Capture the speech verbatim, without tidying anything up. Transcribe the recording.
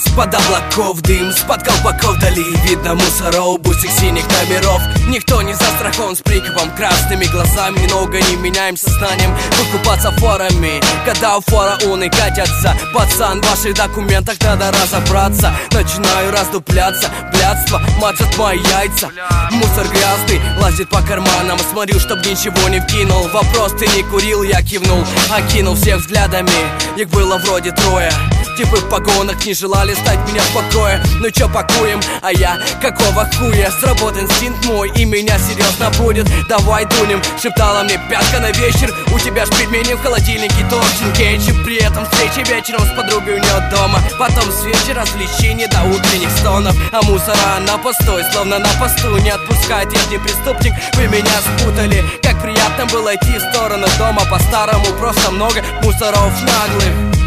С-под облаков дым, с-под колпаков вдали видно мусоров, бусик синих номеров. Никто не застрахован с прикопом, красными глазами. Много не меняем сознанием, выкупаться форами, когда у фараоны катятся. Пацан, в ваших документах надо разобраться. Начинаю раздупляться, блядство мажет мои яйца. Мусор грязный, лазит по карманам. Смотрю, чтоб ничего не вкинул. Вопрос: ты не курил? Я кивнул, окинул всех взглядами. Их было вроде трое. Типы в погонах не желали стать меня в покое. Ну чё пакуем, а я какого хуя? Сработан инстинкт мой и меня серьезно будет. Давай дунем, шептала мне пятка на вечер. У тебя ж пельмени в холодильнике, торчин кетчуп. При этом встреча вечером с подругой у нее дома. Потом свечи, развлечения до утренних стонов. А мусора на постой, словно на посту не отпускает. Я не преступник, вы меня спутали. Как приятно было идти в сторону дома по-старому. Просто много мусоров наглых.